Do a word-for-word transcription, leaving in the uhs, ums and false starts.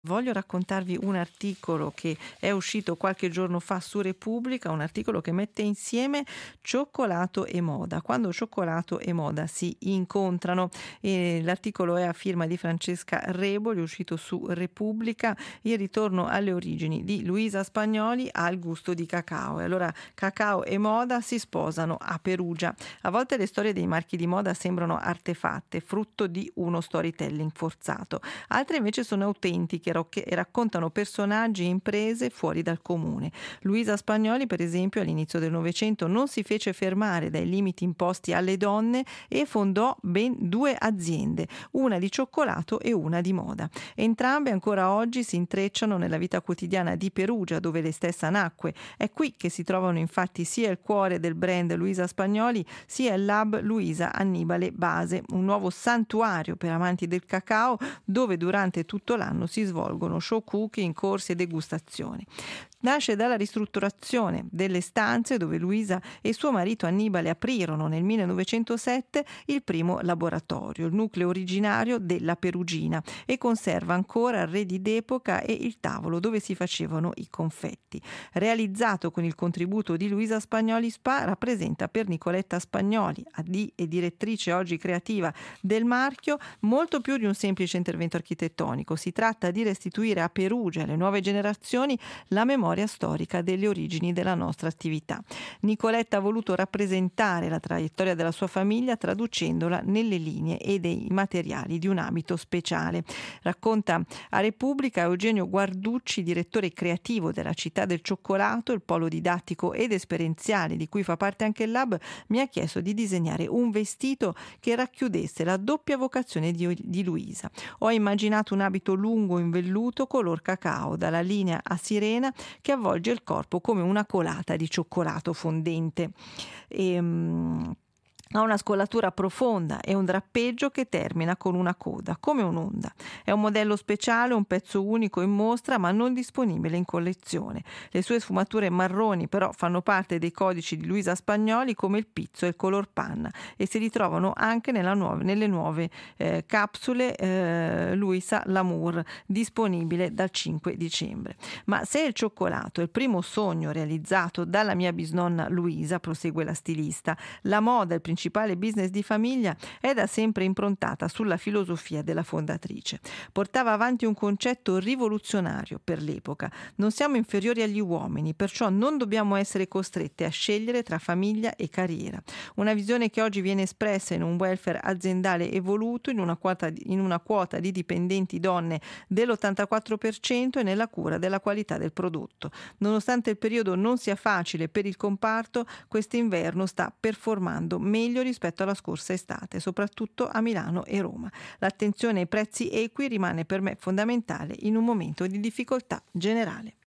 Voglio raccontarvi un articolo che è uscito qualche giorno fa su Repubblica, un articolo che mette insieme cioccolato e moda, quando cioccolato e moda si incontrano. E l'articolo è a firma di Francesca Reboli, è uscito su Repubblica, il ritorno alle origini di Luisa Spagnoli al gusto di cacao. E allora cacao e moda si sposano a Perugia. A volte le storie dei marchi di moda sembrano artefatte, frutto di uno storytelling forzato. Altre invece sono autentiche che raccontano personaggi e imprese fuori dal comune. Luisa Spagnoli, per esempio, all'inizio del Novecento non si fece fermare dai limiti imposti alle donne e fondò ben due aziende, una di cioccolato e una di moda. Entrambe ancora oggi si intrecciano nella vita quotidiana di Perugia, dove lei stessa nacque. È qui che si trovano infatti sia il cuore del brand Luisa Spagnoli, sia il Lab Luisa Annibale Base, un nuovo santuario per amanti del cacao dove durante tutto l'anno si svolgono show cooking, corsi e degustazioni. Nasce dalla ristrutturazione delle stanze dove Luisa e suo marito Annibale aprirono nel millenovecentosette il primo laboratorio, il nucleo originario della Perugina, e conserva ancora arredi d'epoca e il tavolo dove si facevano i confetti. Realizzato con il contributo di Luisa Spagnoli Spa, rappresenta per Nicoletta Spagnoli, A D e direttrice oggi creativa del marchio, molto più di un semplice intervento architettonico. Si tratta di restituire a Perugia e alle nuove generazioni la memoria storica delle origini della nostra attività. Nicoletta ha voluto rappresentare la traiettoria della sua famiglia traducendola nelle linee e dei materiali di un abito speciale. Racconta a Repubblica Eugenio Guarducci, direttore creativo della Città del Cioccolato, il polo didattico ed esperienziale di cui fa parte anche il Lab, mi ha chiesto di disegnare un vestito che racchiudesse la doppia vocazione di, di Luisa. Ho immaginato un abito lungo in velluto color cacao, dalla linea a sirena, che avvolge il corpo come una colata di cioccolato fondente. E, um, ha una scollatura profonda e un drappeggio che termina con una coda, come un'onda. È un modello speciale, un pezzo unico in mostra, ma non disponibile in collezione. Le sue sfumature marroni però fanno parte dei codici di Luisa Spagnoli, come il pizzo e il color panna, e si ritrovano anche nella nuove, nelle nuove eh, capsule eh, Luisa Lamour, disponibile dal cinque dicembre. Ma se il cioccolato è il primo sogno realizzato dalla mia bisnonna Luisa, prosegue la stilista, la moda, il principale principale business di famiglia, è da sempre improntata sulla filosofia della fondatrice. Portava avanti un concetto rivoluzionario per l'epoca. Non siamo inferiori agli uomini, perciò non dobbiamo essere costrette a scegliere tra famiglia e carriera. Una visione che oggi viene espressa in un welfare aziendale evoluto, in una quota di, in una quota di dipendenti donne dell'ottantaquattro per cento e nella cura della qualità del prodotto. Nonostante il periodo non sia facile per il comparto, quest'inverno sta performando meglio rispetto alla scorsa estate, soprattutto a Milano e Roma. L'attenzione ai prezzi equi rimane per me fondamentale in un momento di difficoltà generale.